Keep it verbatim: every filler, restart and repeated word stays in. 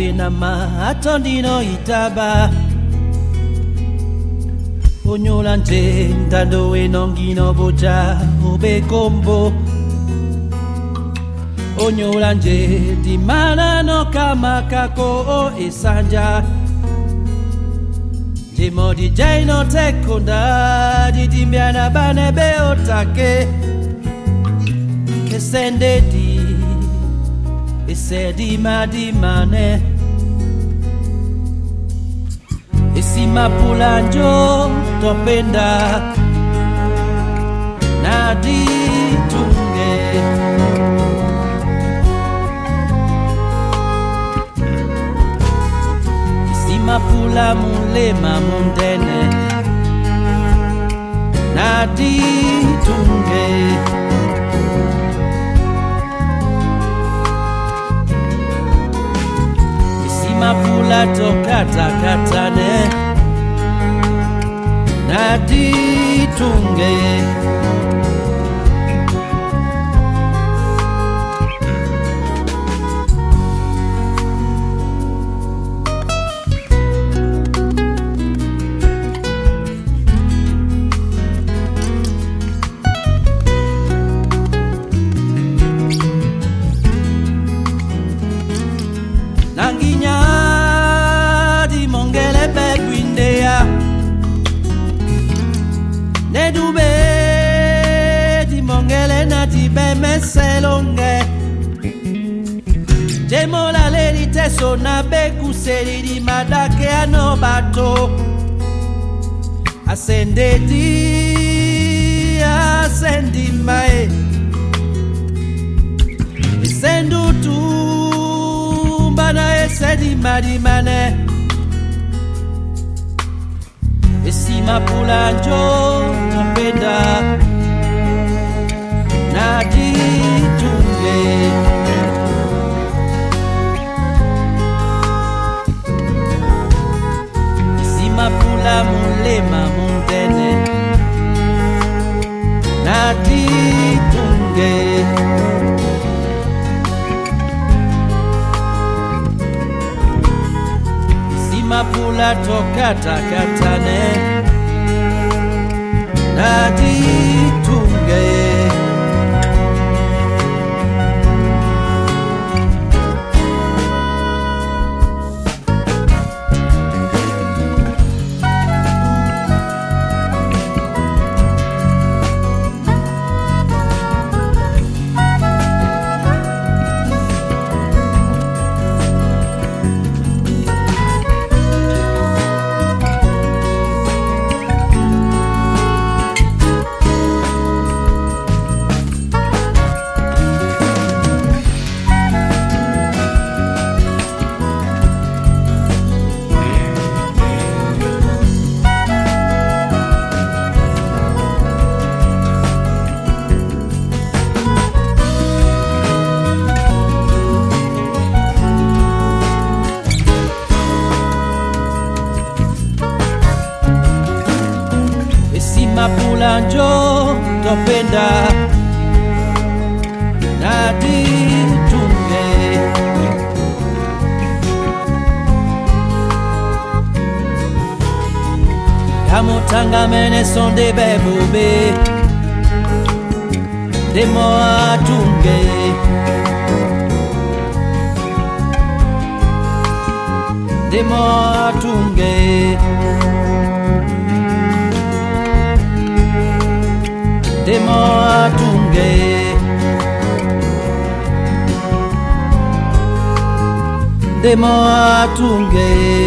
benama atondino itaba Onyolanje ndando enongino boja obekombo Onyolanje di mana no kamakako o esanja Jimo di jaino tekonda di dimbiana banebe otake Kesende di Esedi madimane Esima pulanjo topenda Nadi tunge Esima pula mulema mundene Nadi tunge Mapula tokata katane Nadi tunge Nanginya di mongele beguindea Nedube di mongele nati be meselonge Jemola leri teso na beku seri di madake anobato Asende di asendi mae Sendu tu Bana esedi madimane Esima pulanjo topenda Nadi tunge Esima pula mulema mundene Nadi tunge Mapula tokata katane Nadi tunge Mapulanjo topenda Nadi tunge Kamutanga mene son de bebobe De moa tunge De moa tunge Demo atunge Demo atunge